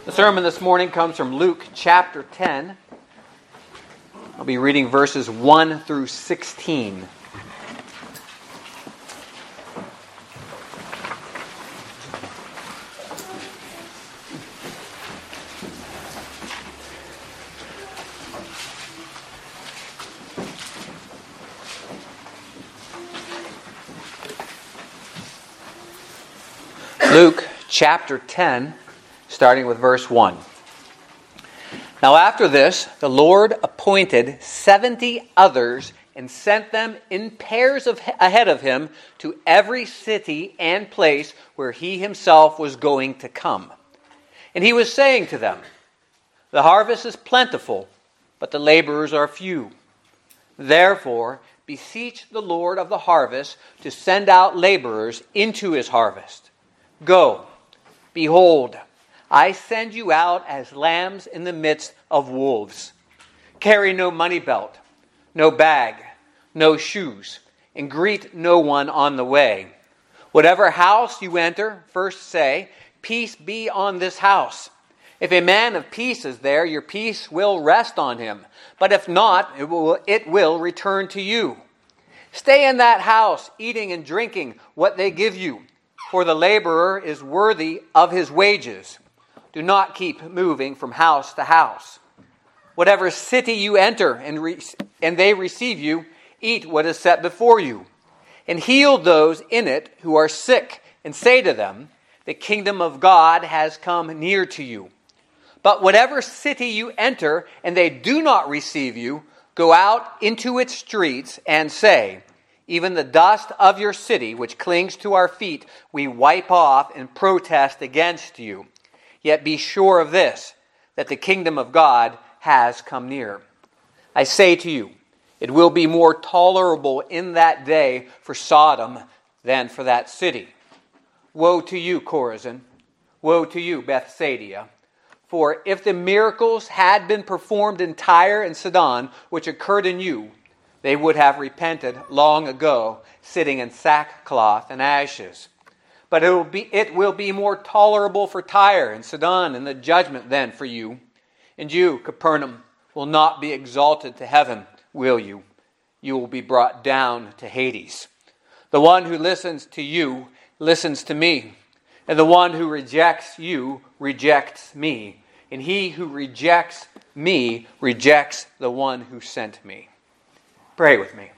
The sermon this morning comes from Luke chapter 10. I'll be reading verses 1 through 16. Luke chapter 10, starting with verse 1. Now after this, the Lord appointed 70 others and sent them in pairs ahead of him to every city and place where he himself was going to come. And he was saying to them, "The harvest is plentiful, but the laborers are few. Therefore, beseech the Lord of the harvest to send out laborers into his harvest. Go, behold, I send you out as lambs in the midst of wolves. Carry no money belt, no bag, no shoes, and greet no one on the way. Whatever house you enter, first say, 'Peace be on this house.' If a man of peace is there, your peace will rest on him. But if not, it will return to you. Stay in that house, eating and drinking what they give you, for the laborer is worthy of his wages. Do not keep moving from house to house. Whatever city you enter and they receive you, eat what is set before you. And heal those in it who are sick, and say to them, 'The kingdom of God has come near to you.' But whatever city you enter and they do not receive you, go out into its streets and say, 'Even the dust of your city, which clings to our feet, we wipe off and protest against you. Yet be sure of this, that the kingdom of God has come near. I say to you, it will be more tolerable in that day for Sodom than for that city. Woe to you, Chorazin! Woe to you, Bethsaida! For if the miracles had been performed in Tyre and Sidon, which occurred in you, they would have repented long ago, sitting in sackcloth and ashes. But it will be more tolerable for Tyre and Sidon in the judgment than for you. And you, Capernaum, will not be exalted to heaven, will you? You will be brought down to Hades. The one who listens to you listens to me, and the one who rejects you rejects me. And he who rejects me rejects the one who sent me." Pray with me.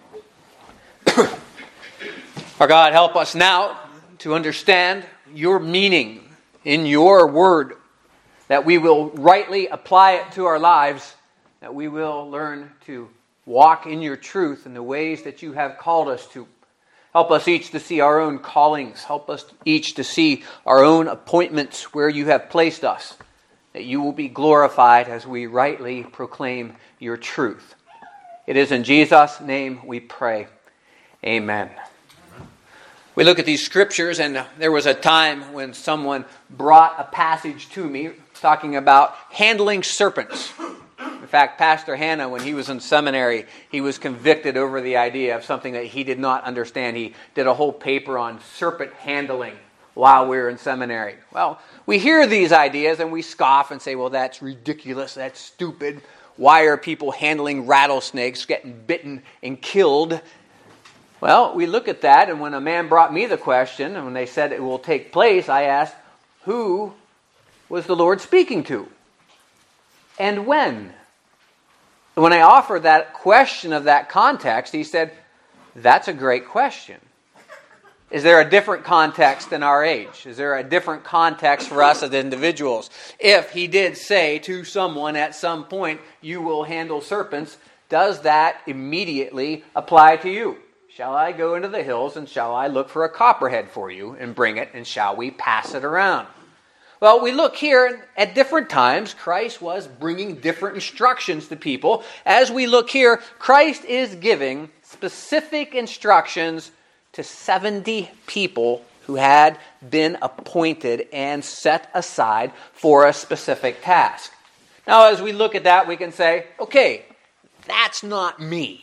Our God, help us now to understand your meaning in your word, that we will rightly apply it to our lives, that we will learn to walk in your truth in the ways that you have called us to. Help us each to see our own callings. Help us each to see our own appointments where you have placed us, that you will be glorified as we rightly proclaim your truth. It is in Jesus' name we pray. Amen. We look at these scriptures, and there was a time when someone brought a passage to me talking about handling serpents. In fact, Pastor Hanna, when he was in seminary, he was convicted over the idea of something that he did not understand. He did a whole paper on serpent handling while we were in seminary. Well, we hear these ideas and we scoff and say, well, that's ridiculous, that's stupid. Why are people handling rattlesnakes, getting bitten and killed? Well, we look at that, and when a man brought me the question, and when they said it will take place, I asked, who was the Lord speaking to? And when? When I offered that question of that context, he said, that's a great question. Is there a different context in our age? Is there a different context for us as individuals? If he did say to someone at some point, you will handle serpents, does that immediately apply to you? Shall I go into the hills and shall I look for a copperhead for you and bring it, and shall we pass it around? Well, we look here at different times. Christ was bringing different instructions to people. As we look here, Christ is giving specific instructions to 70 people who had been appointed and set aside for a specific task. Now, as we look at that, we can say, okay, that's not me.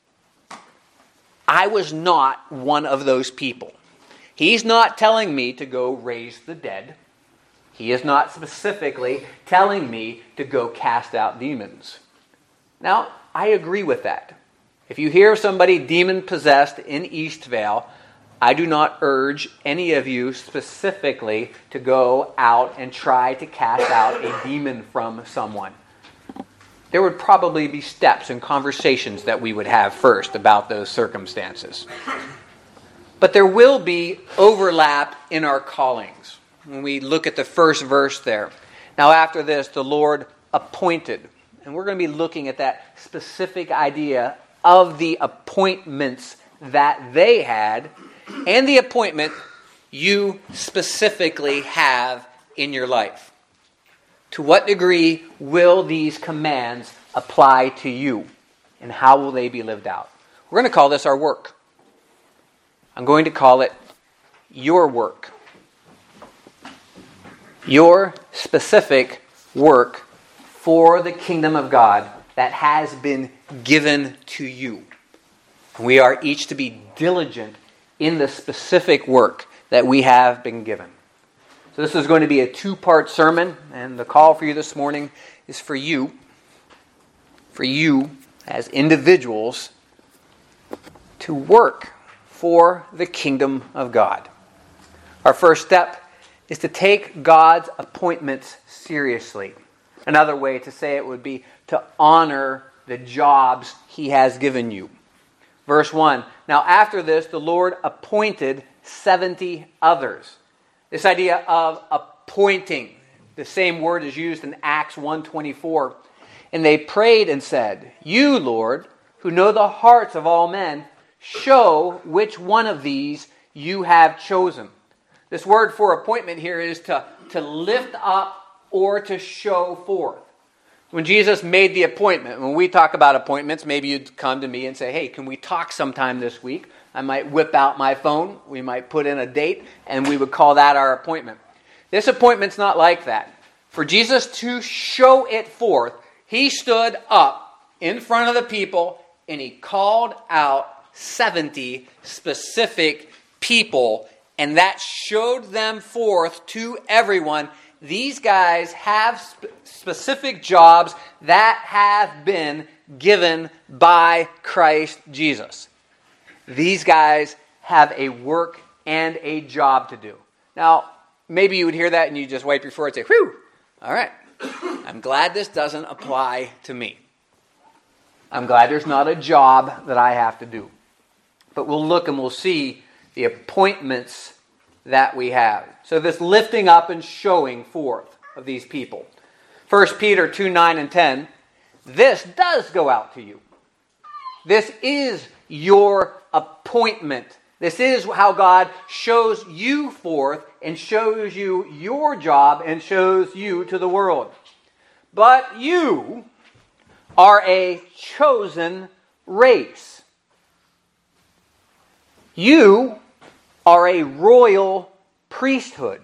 I was not one of those people. He's not telling me to go raise the dead. He is not specifically telling me to go cast out demons. Now, I agree with that. If you hear of somebody demon-possessed in Eastvale, I do not urge any of you specifically to go out and try to cast out a demon from someone. There would probably be steps and conversations that we would have first about those circumstances. But there will be overlap in our callings. When we look at the first verse there. Now after this, the Lord appointed. And we're going to be looking at that specific idea of the appointments that they had and the appointment you specifically have in your life. To what degree will these commands apply to you? And how will they be lived out? We're going to call this our work. I'm going to call it your work. Your specific work for the kingdom of God that has been given to you. We are each to be diligent in the specific work that we have been given. So this is going to be a two-part sermon, and the call for you this morning is for you as individuals to work for the kingdom of God. Our first step is to take God's appointments seriously. Another way to say it would be to honor the jobs He has given you. Verse 1, now after this, the Lord appointed 70 others. This idea of appointing, the same word is used in Acts 1:24. And they prayed and said, you, Lord, who know the hearts of all men, show which one of these you have chosen. This word for appointment here is to lift up or to show forth. When Jesus made the appointment, when we talk about appointments, maybe you'd come to me and say, hey, can we talk sometime this week? I might whip out my phone, we might put in a date, and we would call that our appointment. This appointment's not like that. For Jesus to show it forth, He stood up in front of the people and He called out 70 specific people, and that showed them forth to everyone. These guys have specific jobs that have been given by Christ Jesus. These guys have a work and a job to do. Now, maybe you would hear that and you just wipe your forehead and say, whew, all right, I'm glad this doesn't apply to me. I'm glad there's not a job that I have to do. But we'll look and we'll see the appointments that we have. So this lifting up and showing forth of these people. 1 Peter 2:9 and 10, this does go out to you. This is your appointment. This is how God shows you forth and shows you your job and shows you to the world. But you are a chosen race. You are a royal priesthood.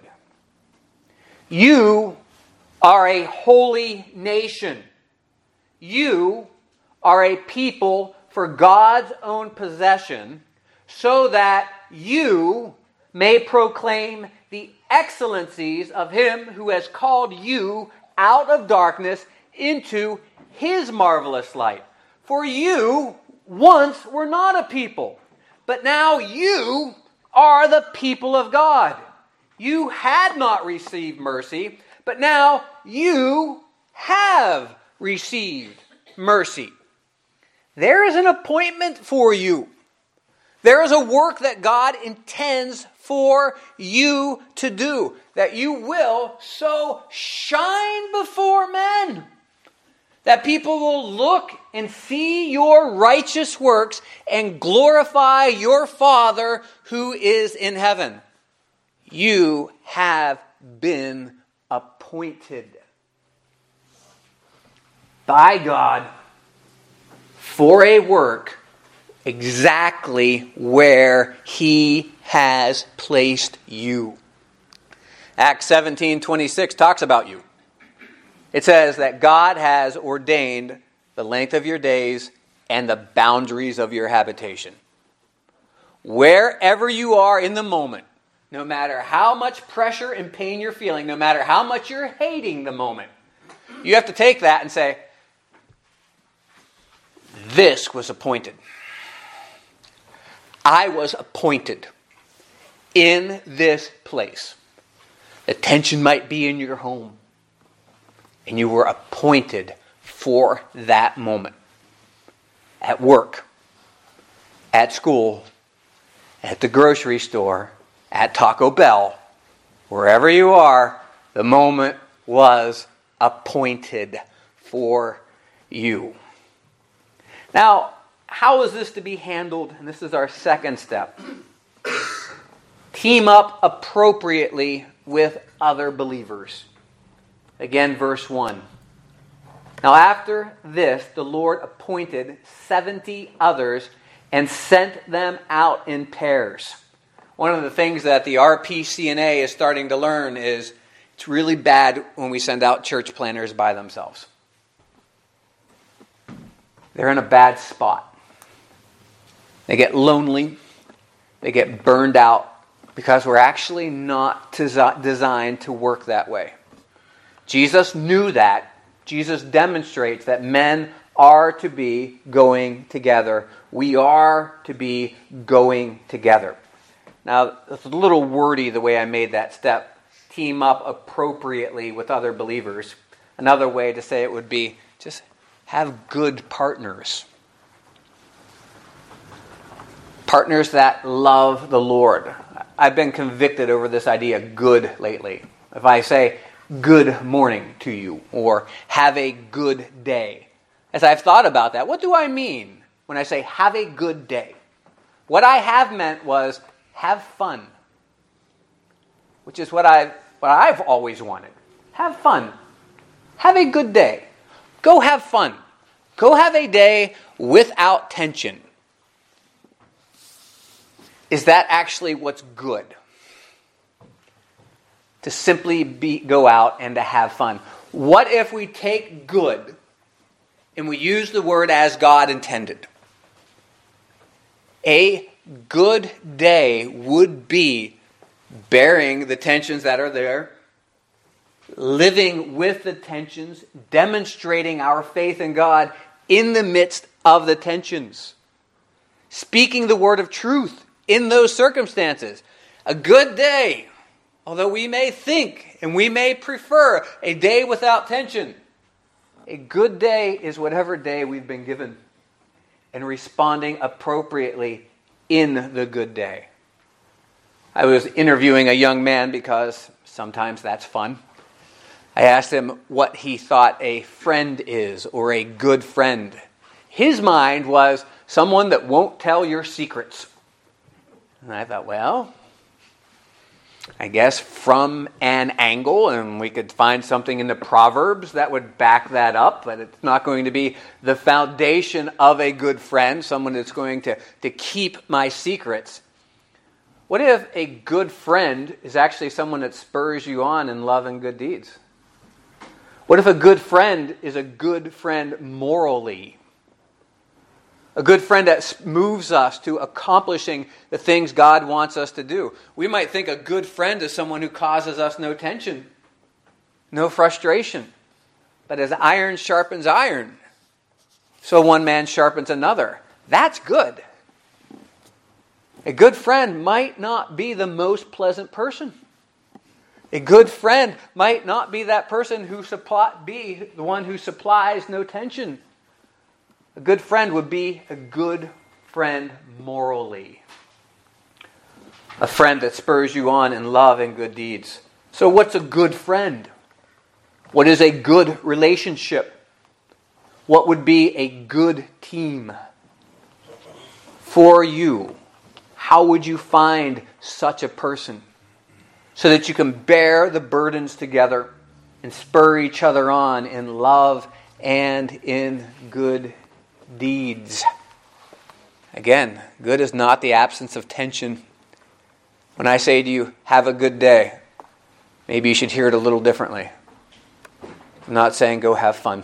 You are a holy nation. You are a people for God's own possession, so that you may proclaim the excellencies of Him who has called you out of darkness into His marvelous light. For you once were not a people, but now you are the people of God. You had not received mercy, but now you have received mercy. There is an appointment for you. There is a work that God intends for you to do, that you will so shine before men, that people will look and see your righteous works and glorify your Father who is in heaven. You have been appointed by God for a work exactly where He has placed you. Acts 17:26 talks about you. It says that God has ordained the length of your days and the boundaries of your habitation. Wherever you are in the moment, no matter how much pressure and pain you're feeling, no matter how much you're hating the moment, you have to take that and say, this was appointed. I was appointed in this place. The tension might be in your home, and you were appointed for that moment. At work, at school, at the grocery store, at Taco Bell, wherever you are, the moment was appointed for you. Now, how is this to be handled? And this is our second step. Team up appropriately with other believers. Again, verse 1. Now after this, the Lord appointed 70 others and sent them out in pairs. One of the things that the RPCNA is starting to learn is it's really bad when we send out church planners by themselves. They're in a bad spot. They get lonely. They get burned out because we're actually not designed to work that way. Jesus knew that. Jesus demonstrates that men are to be going together. We are to be going together. Now, it's a little wordy the way I made that step. Team up appropriately with other believers. Another way to say it would be just have good partners. Partners that love the Lord. I've been convicted over this idea good lately. If I say good morning to you or have a good day, as I've thought about that, what do I mean when I say have a good day? What I have meant was have fun, which is what I've always wanted. Have fun. Have a good day. Go have fun. Go have a day without tension. Is that actually what's good? To simply go out and to have fun. What if we take good and we use the word as God intended? A good day would be bearing the tensions that are there, living with the tensions, demonstrating our faith in God in the midst of the tensions, speaking the word of truth in those circumstances. A good day, although we may think and we may prefer a day without tension, a good day is whatever day we've been given and responding appropriately in the good day. I was interviewing a young man because sometimes that's fun. I asked him what he thought a friend is or a good friend. His mind was someone that won't tell your secrets. And I thought, well, I guess from an angle, and we could find something in the Proverbs that would back that up, but it's not going to be the foundation of a good friend, someone that's going to keep my secrets. What if a good friend is actually someone that spurs you on in love and good deeds? What if a good friend is a good friend morally? A good friend that moves us to accomplishing the things God wants us to do. We might think a good friend is someone who causes us no tension, no frustration. But as iron sharpens iron, so one man sharpens another. That's good. A good friend might not be the most pleasant person. A good friend might not be that person who be the one who supplies no tension. A good friend would be a good friend morally. A friend that spurs you on in love and good deeds. So what's a good friend? What is a good relationship? What would be a good team? For you, how would you find such a person so that you can bear the burdens together and spur each other on in love and in good deeds? Again, good is not the absence of tension. When I say to you, have a good day, maybe you should hear it a little differently. I'm not saying go have fun.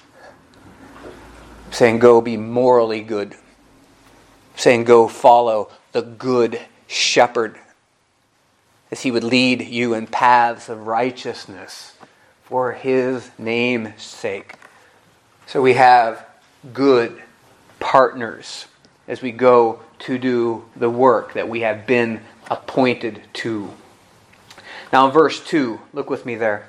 I'm saying go be morally good. I'm saying go follow the good shepherd. as he would lead you in paths of righteousness for his name's sake. So we have good partners as we go to do the work that we have been appointed to. Now in verse 2, look with me there.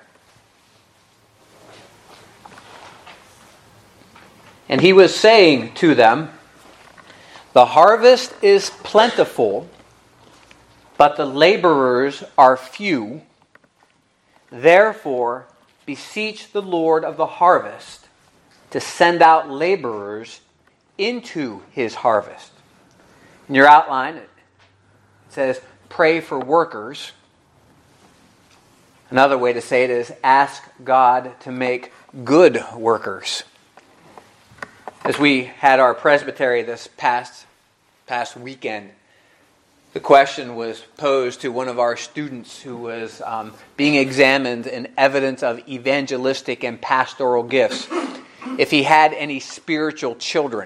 And he was saying to them, the harvest is plentiful, but the laborers are few. Therefore, beseech the Lord of the harvest to send out laborers into his harvest. In your outline, it says, pray for workers. Another way to say it is, ask God to make good workers. As we had our presbytery this past weekend, the question was posed to one of our students who was being examined in evidence of evangelistic and pastoral gifts, if he had any spiritual children.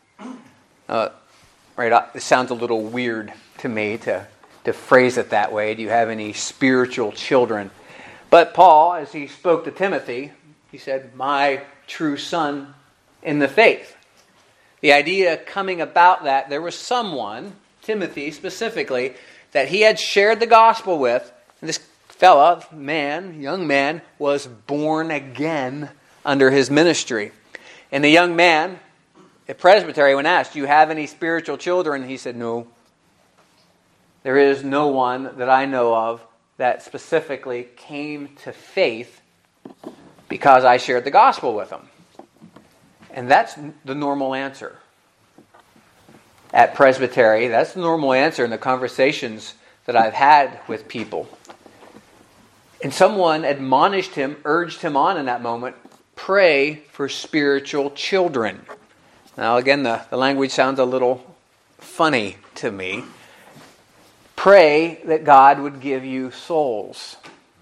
It sounds a little weird to me to phrase it that way. Do you have any spiritual children? But Paul, as he spoke to Timothy, he said, my true son in the faith. The idea coming about that there was someone, Timothy specifically, that he had shared the gospel with, and this fella, young man, was born again under his ministry. And the young man at presbytery, when asked, do you have any spiritual children? He said, no. There is no one that I know of that specifically came to faith because I shared the gospel with them. And that's the normal answer. At presbytery, that's the normal answer in the conversations that I've had with people. And someone admonished him, urged him on in that moment, pray for spiritual children. Now again, the language sounds a little funny to me. Pray that God would give you souls.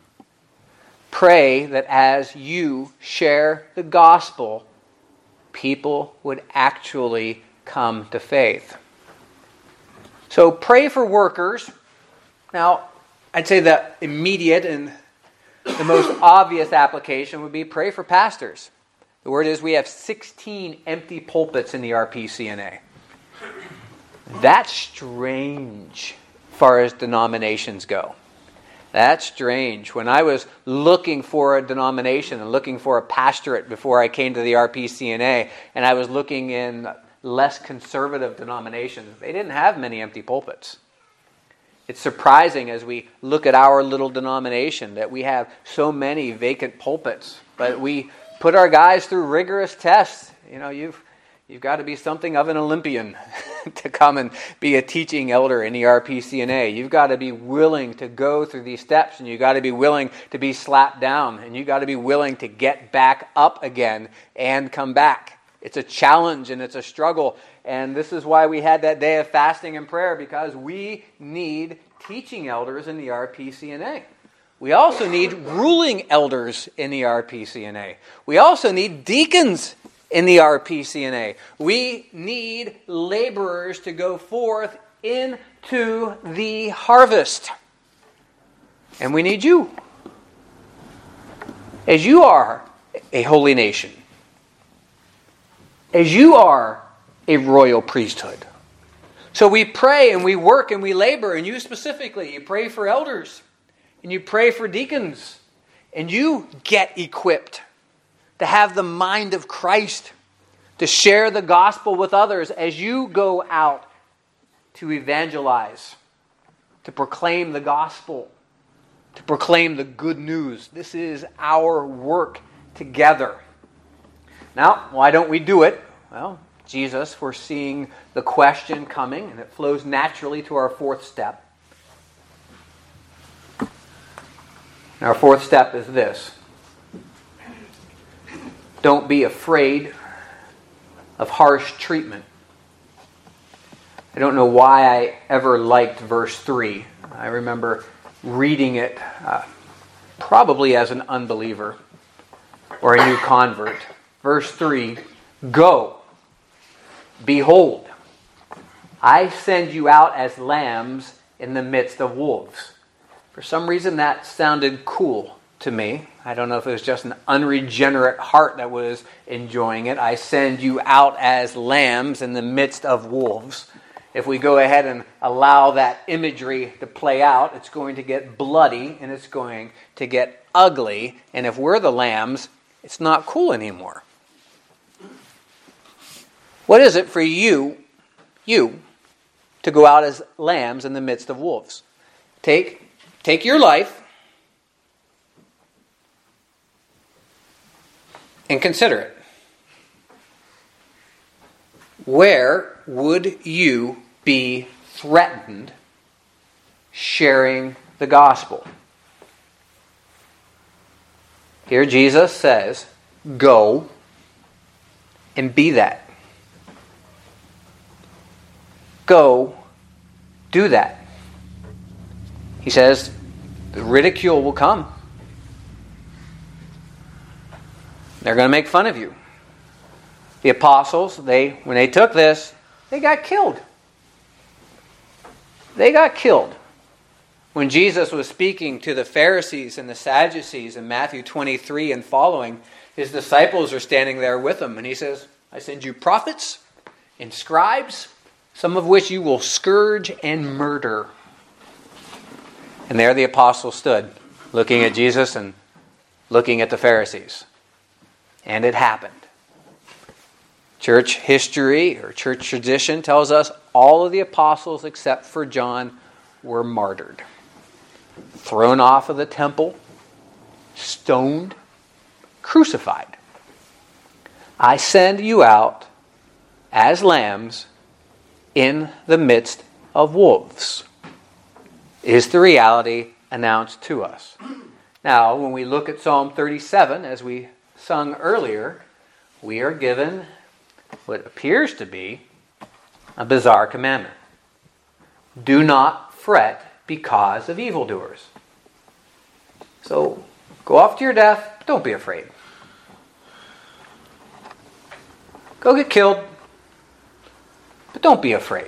Pray that as you share the gospel, people would actually come to faith. So pray for workers. Now, I'd say the immediate and the most obvious application would be pray for pastors. The word is we have 16 empty pulpits in the RPCNA. That's strange as far as denominations go. That's strange. When I was looking for a denomination and looking for a pastorate before I came to the RPCNA, and I was looking in less conservative denominations, they didn't have many empty pulpits. It's surprising as we look at our little denomination that we have so many vacant pulpits. But we put our guys through rigorous tests. You know, you've got to be something of an Olympian to come and be a teaching elder in the RPCNA. You've got to be willing to go through these steps, and you've got to be willing to be slapped down, and you've got to be willing to get back up again and come back. It's a challenge and it's a struggle. And this is why we had that day of fasting and prayer, because we need teaching elders in the RPCNA. We also need ruling elders in the RPCNA. We also need deacons in the RPCNA. We need laborers to go forth into the harvest. And we need you. As you are a holy nation. As you are a royal priesthood. So we pray and we work and we labor, and you specifically, you pray for elders and you pray for deacons, and you get equipped to have the mind of Christ, to share the gospel with others as you go out to evangelize, to proclaim the gospel, to proclaim the good news. This is our work together. Now, why don't we do it? Well, Jesus, foreseeing the question coming, and it flows naturally to our fourth step. And our fourth step is this. Don't be afraid of harsh treatment. I don't know why I ever liked verse 3. I remember reading it probably as an unbeliever or a new convert. Verse 3, go, behold, I send you out as lambs in the midst of wolves. For some reason that sounded cool to me. I don't know if it was just an unregenerate heart that was enjoying it. I send you out as lambs in the midst of wolves. If we go ahead and allow that imagery to play out, it's going to get bloody and it's going to get ugly. And if we're the lambs, it's not cool anymore. What is it for you to go out as lambs in the midst of wolves? Take your life and consider it. Where would you be threatened sharing the gospel? Here Jesus says, go and be that. Go do that. He says, the ridicule will come. They're going to make fun of you. The apostles, when they took this, they got killed. They got killed. When Jesus was speaking to the Pharisees and the Sadducees in Matthew 23 and following, his disciples are standing there with him. And he says, I send you prophets and scribes, some of which you will scourge and murder. And there the apostles stood, looking at Jesus and looking at the Pharisees. And it happened. Church history or church tradition tells us all of the apostles except for John were martyred. Thrown off of the temple, stoned, crucified. I send you out as lambs in the midst of wolves, is the reality announced to us. Now, when we look at Psalm 37, as we sung earlier, we are given what appears to be a bizarre commandment. Do not fret because of evildoers. So, go off to your death, don't be afraid. Go get killed, but don't be afraid.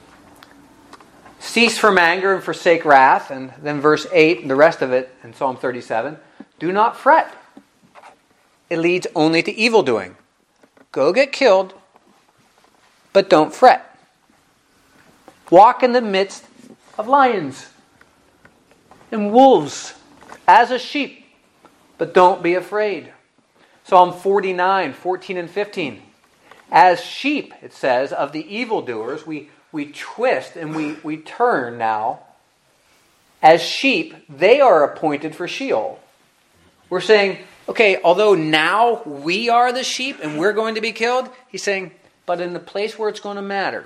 Cease from anger and forsake wrath. And then verse 8 and the rest of it in Psalm 37. Do not fret. It leads only to evil doing. Go get killed, but don't fret. Walk in the midst of lions and wolves as a sheep, but don't be afraid. Psalm 49, 14 and 15. As sheep, it says, of the evildoers, we twist and we turn now. As sheep, they are appointed for Sheol. We're saying, okay, although now we are the sheep and we're going to be killed, he's saying, but in the place where it's going to matter,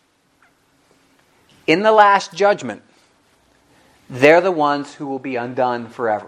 in the last judgment, they're the ones who will be undone forever.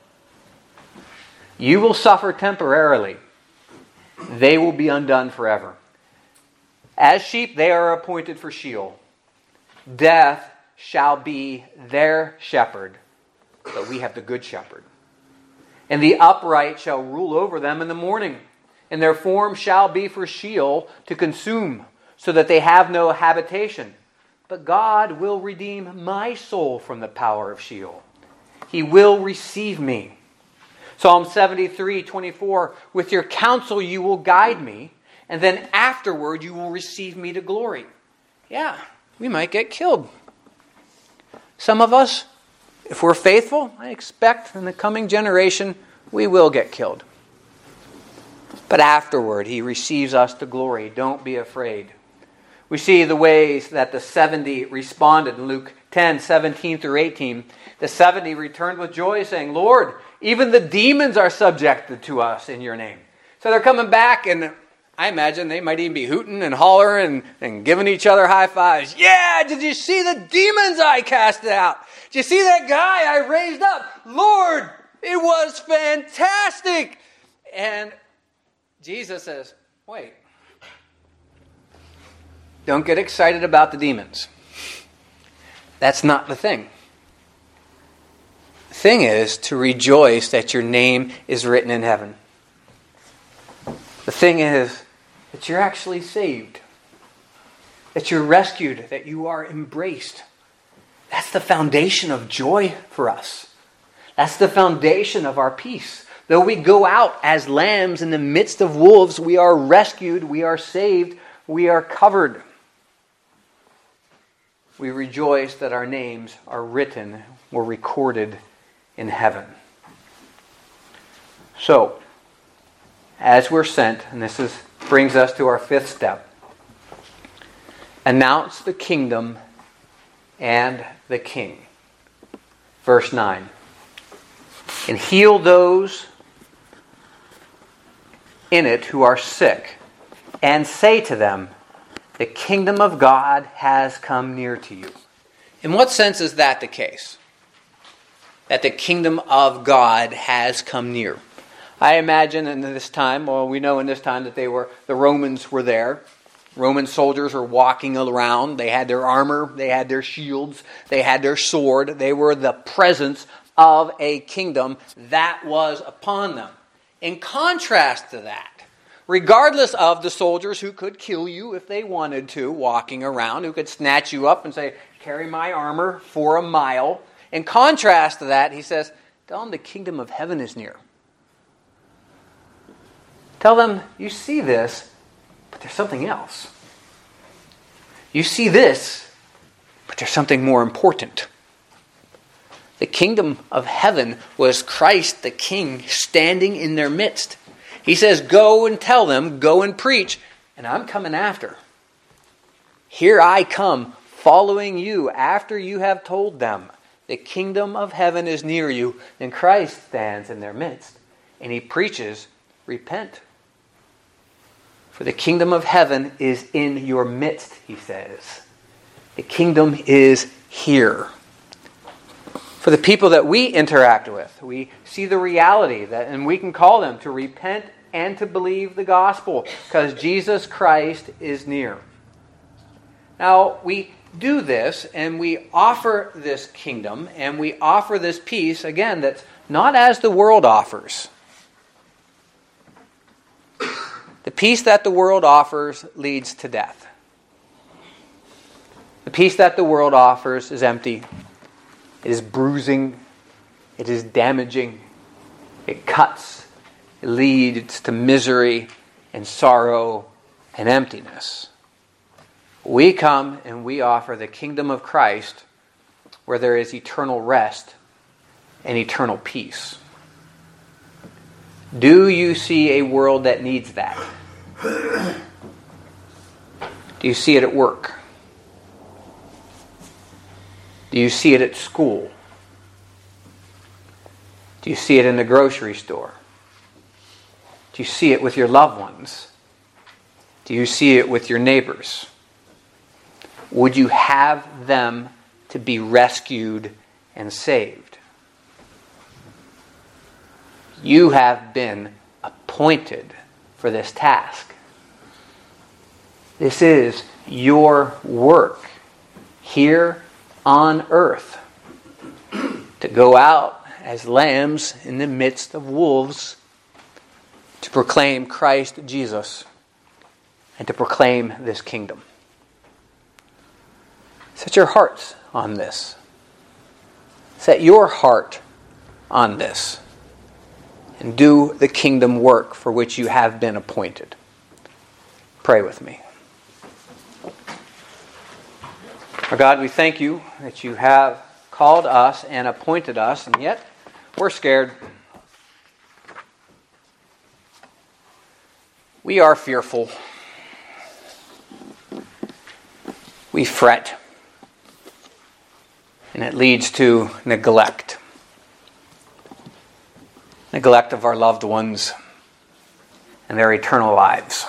You will suffer temporarily. They will be undone forever. As sheep, they are appointed for Sheol. Death shall be their shepherd, but we have the good shepherd. And the upright shall rule over them in the morning, and their form shall be for Sheol to consume, so that they have no habitation. But God will redeem my soul from the power of Sheol. He will receive me. Psalm 73, 24, with your counsel you will guide me, and then afterward you will receive me to glory. Yeah, we might get killed. Some of us, if we're faithful, I expect in the coming generation, we will get killed. But afterward, he receives us to glory. Don't be afraid. We see the ways that the 70 responded in Luke 10, 17 through 18. The 70 returned with joy, saying, Lord, even the demons are subjected to us in your name. So they're coming back, and I imagine they might even be hooting and hollering and giving each other high fives. Yeah, did you see the demons I cast out? Did you see that guy I raised up? Lord, it was fantastic. And Jesus says, wait. Don't get excited about the demons. That's not the thing. The thing is to rejoice that your name is written in heaven. The thing is that you're actually saved. That you're rescued. That you are embraced. That's the foundation of joy for us. That's the foundation of our peace. Though we go out as lambs in the midst of wolves, we are rescued, we are saved, we are covered. We rejoice that our names are written, were recorded in heaven. So, as we're sent, and brings us to our fifth step, announce the kingdom and the king. Verse 9. And heal those in it who are sick, and say to them, the kingdom of God has come near to you. In what sense is that the case? That the kingdom of God has come near. I imagine in this time, we know in this time that the Romans were there. Roman soldiers were walking around. They had their armor, they had their shields, they had their sword. They were the presence of a kingdom that was upon them. In contrast to that, regardless of the soldiers who could kill you if they wanted to, walking around, who could snatch you up and say, carry my armor for a mile. In contrast to that, he says, tell them the kingdom of heaven is near. Tell them, you see this, but there's something else. You see this, but there's something more important. The kingdom of heaven was Christ the King standing in their midst. He says, go and tell them, go and preach, and I'm coming after. Here I come, following you after you have told them. The kingdom of heaven is near you, and Christ stands in their midst. And he preaches, repent. For the kingdom of heaven is in your midst, he says. The kingdom is here. For the people that we interact with, we see the reality that, and we can call them to repent and to believe the gospel, because Jesus Christ is near. Now, we do this, and we offer this kingdom, and we offer this peace, again, that's not as the world offers. The peace that the world offers leads to death. The peace that the world offers is empty. It is bruising. It is damaging. It cuts. It leads to misery and sorrow and emptiness. We come and we offer the kingdom of Christ where there is eternal rest and eternal peace. Do you see a world that needs that? Do you see it at work? Do you see it at school? Do you see it in the grocery store? Do you see it with your loved ones? Do you see it with your neighbors? Would you have them to be rescued and saved? You have been appointed for this task. This is your work here on earth. To go out as lambs in the midst of wolves, to proclaim Christ Jesus, and to proclaim this kingdom. Set your hearts on this. Set your heart on this. And do the kingdom work for which you have been appointed. Pray with me. Our God, we thank you that you have called us and appointed us, and yet we're scared. We are fearful. We fret. And it leads to neglect. Neglect of our loved ones and their eternal lives.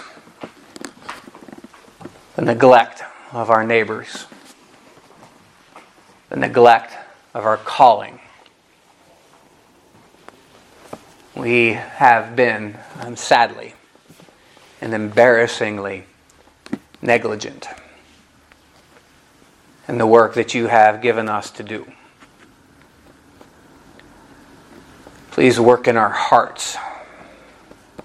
The neglect of our neighbors. The neglect of our calling. We have been, sadly and embarrassingly, negligent in the work that you have given us to do. Please work in our hearts.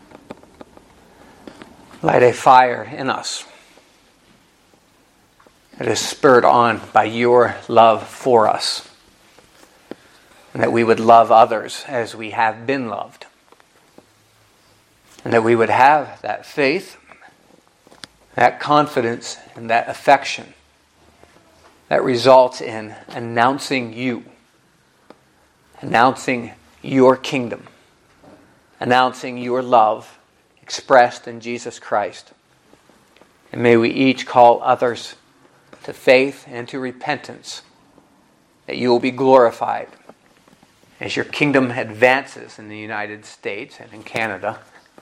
Light a fire in us that is spurred on by your love for us, and that we would love others as we have been loved, and that we would have that faith, that confidence, and that affection that results in announcing you, announcing your kingdom, announcing your love expressed in Jesus Christ. And may we each call others to faith and to repentance, that you will be glorified as your kingdom advances in the United States and in Canada,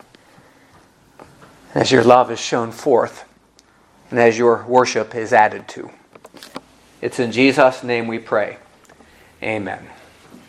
as your love is shown forth, and as your worship is added to. It's in Jesus' name we pray. Amen.